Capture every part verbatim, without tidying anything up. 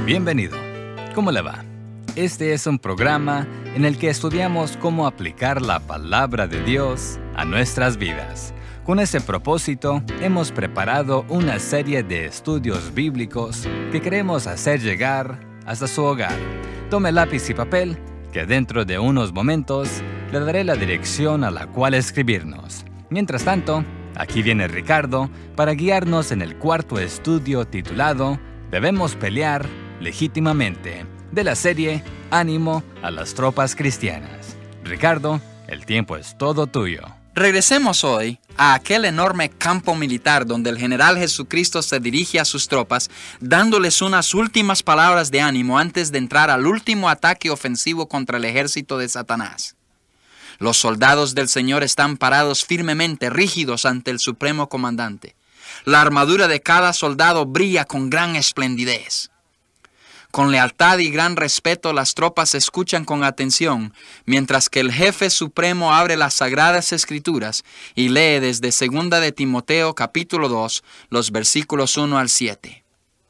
Bienvenido. ¿Cómo le va? Este es un programa en el que estudiamos cómo aplicar la palabra de Dios a nuestras vidas. Con ese propósito, hemos preparado una serie de estudios bíblicos que queremos hacer llegar hasta su hogar. Tome lápiz y papel, que dentro de unos momentos le daré la dirección a la cual escribirnos. Mientras tanto, aquí viene Ricardo para guiarnos en el cuarto estudio titulado Debemos pelear legítimamente, de la serie Ánimo a las tropas cristianas. Ricardo, el tiempo es todo tuyo. Regresemos hoy a aquel enorme campo militar donde el general Jesucristo se dirige a sus tropas, dándoles unas últimas palabras de ánimo antes de entrar al último ataque ofensivo contra el ejército de Satanás. Los soldados del Señor están parados firmemente, rígidos ante el supremo comandante. La armadura de cada soldado brilla con gran esplendidez. Con lealtad y gran respeto las tropas escuchan con atención, mientras que el jefe supremo abre las sagradas escrituras y lee desde segunda de Timoteo capítulo dos, los versículos uno al siete.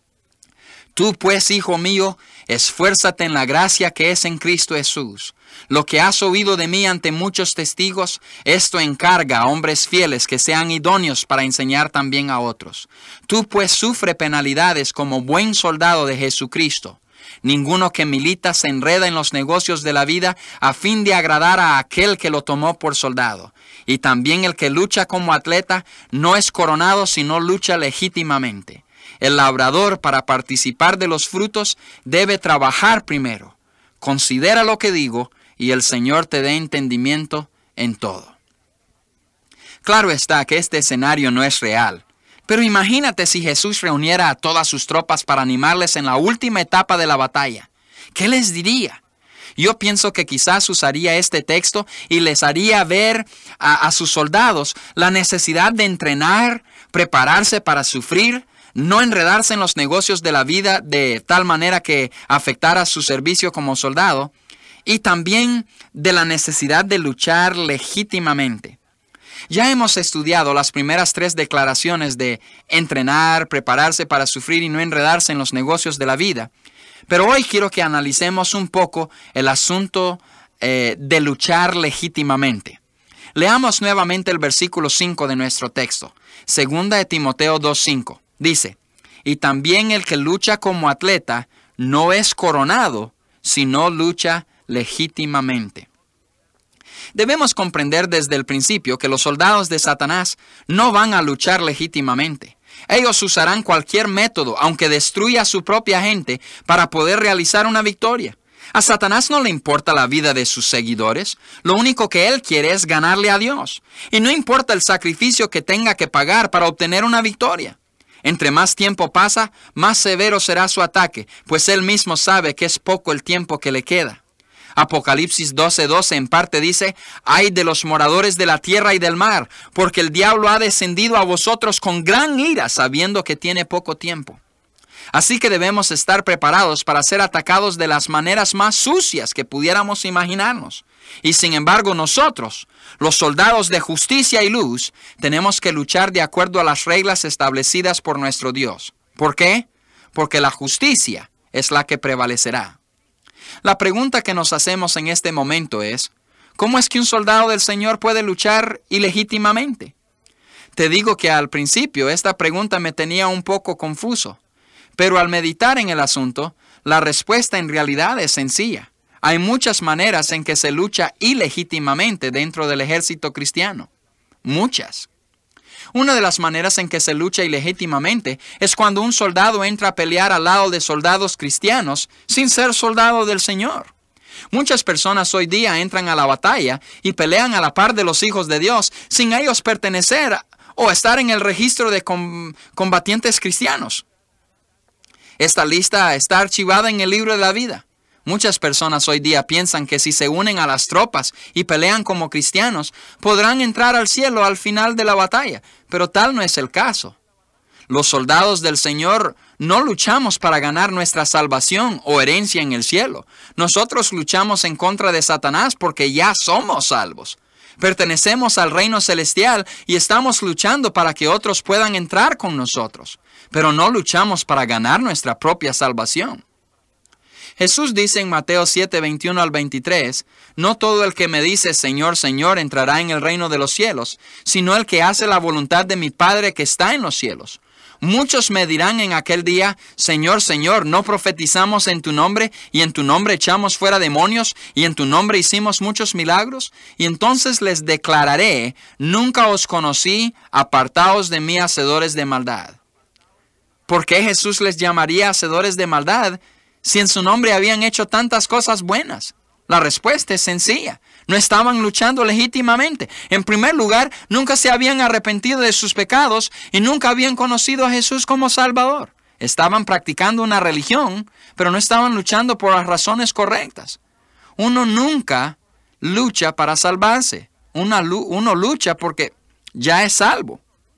Tú pues, hijo mío, esfuérzate en la gracia que es en Cristo Jesús. Lo que has oído de mí ante muchos testigos, esto encarga a hombres fieles que sean idóneos para enseñar también a otros. Tú pues sufre penalidades como buen soldado de Jesucristo. Ninguno que milita se enreda en los negocios de la vida a fin de agradar a aquel que lo tomó por soldado. Y también el que lucha como atleta no es coronado sino lucha legítimamente. El labrador, para participar de los frutos, debe trabajar primero. Considera lo que digo, y el Señor te dé entendimiento en todo. Claro está que este escenario no es real, pero imagínate si Jesús reuniera a todas sus tropas para animarles en la última etapa de la batalla. ¿Qué les diría? Yo pienso que quizás usaría este texto y les haría ver a, a sus soldados la necesidad de entrenar, prepararse para sufrir, no enredarse en los negocios de la vida de tal manera que afectara su servicio como soldado, y también de la necesidad de luchar legítimamente. Ya hemos estudiado las primeras tres declaraciones de entrenar, prepararse para sufrir y no enredarse en los negocios de la vida, pero hoy quiero que analicemos un poco el asunto eh, de luchar legítimamente. Leamos nuevamente el versículo cinco de nuestro texto, segunda de Timoteo dos cinco. Dice, y también el que lucha como atleta no es coronado, sino lucha legítimamente. Debemos comprender desde el principio que los soldados de Satanás no van a luchar legítimamente. Ellos usarán cualquier método, aunque destruya a su propia gente, para poder realizar una victoria. A Satanás no le importa la vida de sus seguidores. Lo único que él quiere es ganarle a Dios. Y no importa el sacrificio que tenga que pagar para obtener una victoria. Entre más tiempo pasa, más severo será su ataque, pues él mismo sabe que es poco el tiempo que le queda. Apocalipsis doce doce en parte dice, ay de los moradores de la tierra y del mar, porque el diablo ha descendido a vosotros con gran ira, sabiendo que tiene poco tiempo. Así que debemos estar preparados para ser atacados de las maneras más sucias que pudiéramos imaginarnos. Y sin embargo nosotros, los soldados de justicia y luz, tenemos que luchar de acuerdo a las reglas establecidas por nuestro Dios. ¿Por qué? Porque la justicia es la que prevalecerá. La pregunta que nos hacemos en este momento es, ¿cómo es que un soldado del Señor puede luchar ilegítimamente? Te digo que al principio esta pregunta me tenía un poco confuso, pero al meditar en el asunto, la respuesta en realidad es sencilla. Hay muchas maneras en que se lucha ilegítimamente dentro del ejército cristiano. Muchas. Una de las maneras en que se lucha ilegítimamente es cuando un soldado entra a pelear al lado de soldados cristianos sin ser soldado del Señor. Muchas personas hoy día entran a la batalla y pelean a la par de los hijos de Dios sin ellos pertenecer o estar en el registro de com- combatientes cristianos. Esta lista está archivada en el libro de la vida. Muchas personas hoy día piensan que si se unen a las tropas y pelean como cristianos, podrán entrar al cielo al final de la batalla, pero tal no es el caso. Los soldados del Señor no luchamos para ganar nuestra salvación o herencia en el cielo. Nosotros luchamos en contra de Satanás porque ya somos salvos. Pertenecemos al reino celestial y estamos luchando para que otros puedan entrar con nosotros, pero no luchamos para ganar nuestra propia salvación. Jesús dice en Mateo siete, veintiuno al veintitrés, no todo el que me dice Señor, Señor entrará en el reino de los cielos, sino el que hace la voluntad de mi Padre que está en los cielos. Muchos me dirán en aquel día, Señor, Señor, ¿no profetizamos en tu nombre, y en tu nombre echamos fuera demonios, y en tu nombre hicimos muchos milagros? Y entonces les declararé, nunca os conocí, apartaos de mí, hacedores de maldad. ¿Por qué Jesús les llamaría hacedores de maldad si en su nombre habían hecho tantas cosas buenas? La respuesta es sencilla. No estaban luchando legítimamente. En primer lugar, nunca se habían arrepentido de sus pecados y nunca habían conocido a Jesús como Salvador. Estaban practicando una religión, pero no estaban luchando por las razones correctas. Uno nunca lucha para salvarse. Una, uno lucha porque ya es salvo.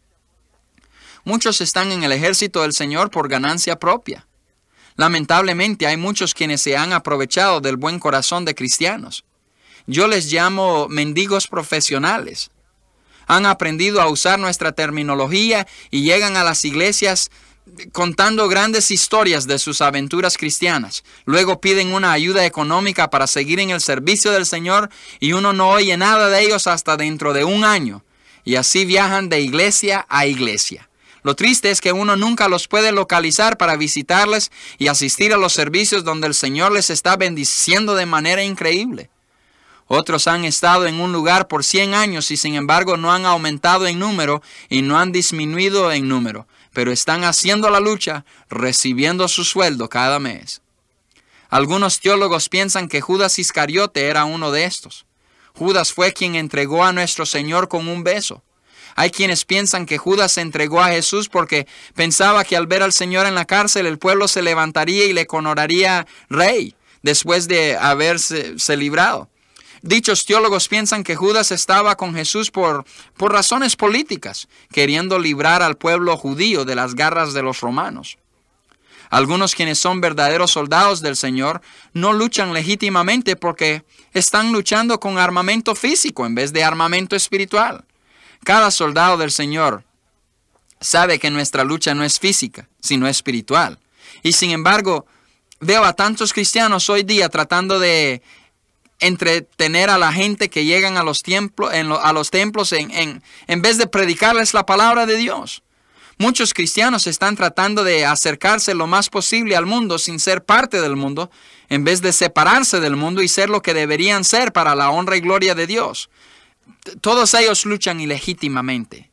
Muchos están en el ejército del Señor por ganancia propia. Lamentablemente hay muchos quienes se han aprovechado del buen corazón de cristianos. Yo les llamo mendigos profesionales. Han aprendido a usar nuestra terminología y llegan a las iglesias contando grandes historias de sus aventuras cristianas. Luego piden una ayuda económica para seguir en el servicio del Señor y uno no oye nada de ellos hasta dentro de un año. Y así viajan de iglesia a iglesia. Lo triste es que uno nunca los puede localizar para visitarles y asistir a los servicios donde el Señor les está bendiciendo de manera increíble. Otros han estado en un lugar por cien años y sin embargo no han aumentado en número y no han disminuido en número, pero están haciendo la lucha, recibiendo su sueldo cada mes. Algunos teólogos piensan que Judas Iscariote era uno de estos. Judas fue quien entregó a nuestro Señor con un beso. Hay quienes piensan que Judas se entregó a Jesús porque pensaba que al ver al Señor en la cárcel el pueblo se levantaría y le coronaría rey después de haberse se librado. Dichos teólogos piensan que Judas estaba con Jesús por, por razones políticas, queriendo librar al pueblo judío de las garras de los romanos. Algunos quienes son verdaderos soldados del Señor no luchan legítimamente porque están luchando con armamento físico en vez de armamento espiritual. Cada soldado del Señor sabe que nuestra lucha no es física, sino espiritual. Y sin embargo, veo a tantos cristianos hoy día tratando de entretener a la gente que llegan a los, templos, en lo, a los templos en, en, en vez de predicarles la palabra de Dios. Muchos cristianos están tratando de acercarse lo más posible al mundo sin ser parte del mundo, en vez de separarse del mundo y ser lo que deberían ser para la honra y gloria de Dios. Todos ellos luchan ilegítimamente.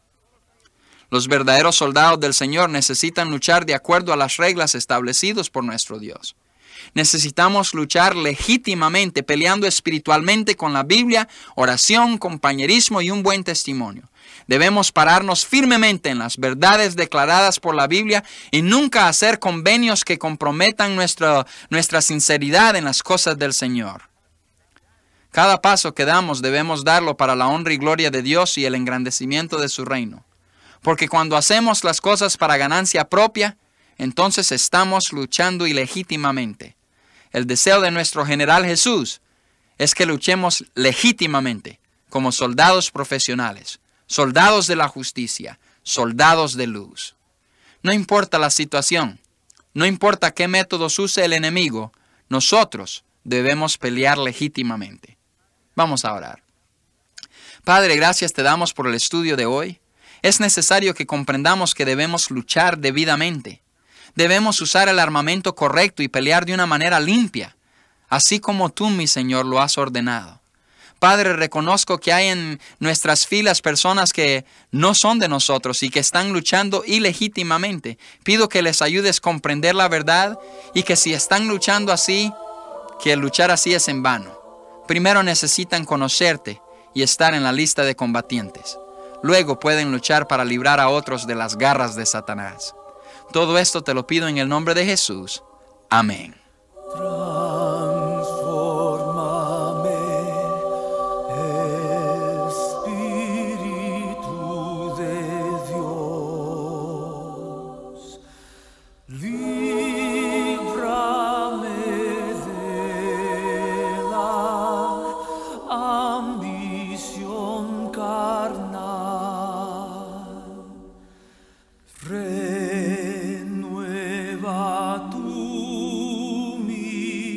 Los verdaderos soldados del Señor necesitan luchar de acuerdo a las reglas establecidas por nuestro Dios. Necesitamos luchar legítimamente, peleando espiritualmente con la Biblia, oración, compañerismo y un buen testimonio. Debemos pararnos firmemente en las verdades declaradas por la Biblia y nunca hacer convenios que comprometan nuestra, nuestra sinceridad en las cosas del Señor. Cada paso que damos debemos darlo para la honra y gloria de Dios y el engrandecimiento de su reino. Porque cuando hacemos las cosas para ganancia propia, entonces estamos luchando ilegítimamente. El deseo de nuestro general Jesús es que luchemos legítimamente como soldados profesionales, soldados de la justicia, soldados de luz. No importa la situación, no importa qué métodos use el enemigo, nosotros debemos pelear legítimamente. Vamos a orar. Padre, gracias te damos por el estudio de hoy. Es necesario que comprendamos que debemos luchar debidamente. Debemos usar el armamento correcto y pelear de una manera limpia, así como tú, mi Señor, lo has ordenado. Padre, reconozco que hay en nuestras filas personas que no son de nosotros y que están luchando ilegítimamente. Pido que les ayudes a comprender la verdad y que si están luchando así, que luchar así es en vano. Primero necesitan conocerte y estar en la lista de combatientes. Luego pueden luchar para librar a otros de las garras de Satanás. Todo esto te lo pido en el nombre de Jesús. Amén. Renueva tú mi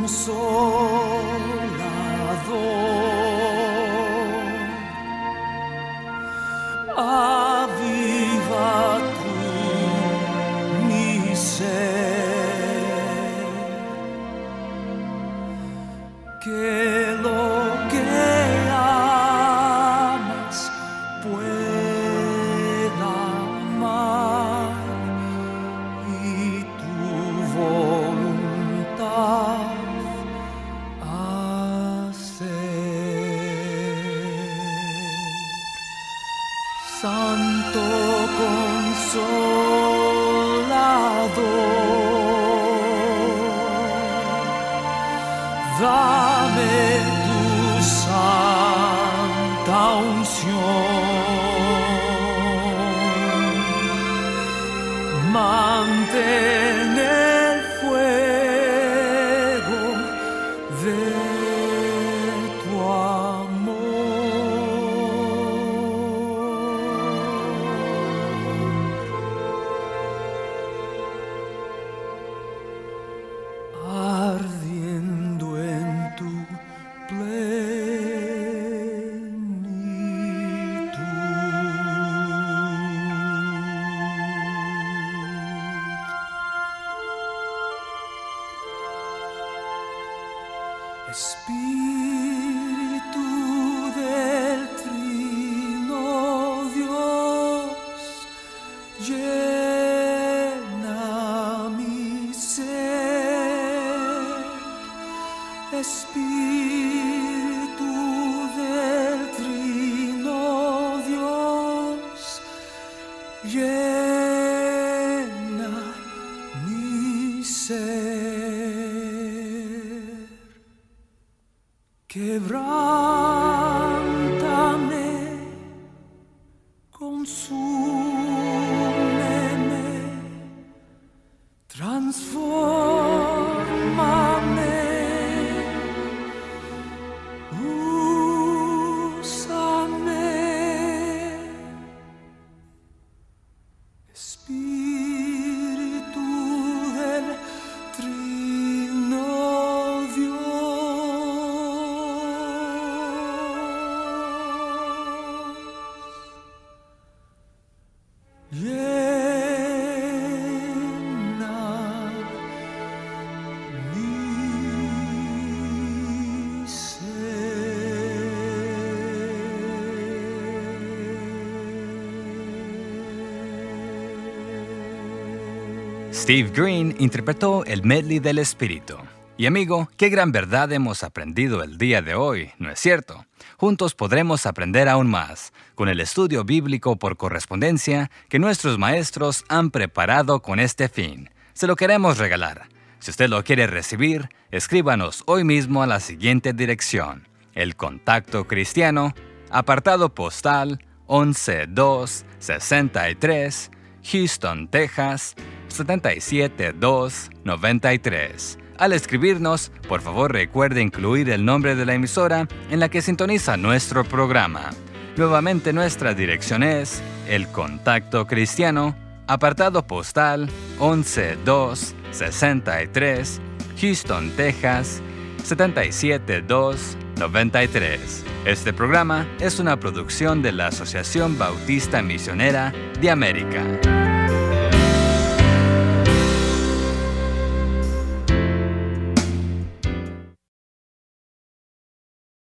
Aviva tu mi ser, que lo que amas pueda amar y tu voluntad Santo Consolador, dame tu santa unción, mantén el fuego de tu amor. Ardiendo en tu plenitud. Espíritu del Trino Dios, llena mi ser. Espíritu del Trino Dios, llena mi ser. Quebrántame, consúmeme, transfórmame, úsame, Espíritu del Trino Llena mi ser. Steve Green interpretó el medley del Espíritu. Y amigo, qué gran verdad hemos aprendido el día de hoy, ¿no es cierto? Juntos podremos aprender aún más con el estudio bíblico por correspondencia que nuestros maestros han preparado con este fin. Se lo queremos regalar. Si usted lo quiere recibir, escríbanos hoy mismo a la siguiente dirección: El Contacto Cristiano, apartado postal once dos sesenta y tres, Houston, Texas siete siete dos nueve tres. Al escribirnos, por favor recuerde incluir el nombre de la emisora en la que sintoniza nuestro programa. Nuevamente nuestra dirección es El Contacto Cristiano, apartado postal once dos sesenta y tres, Houston, Texas siete siete dos nueve tres. Este programa es una producción de la Asociación Bautista Misionera de América.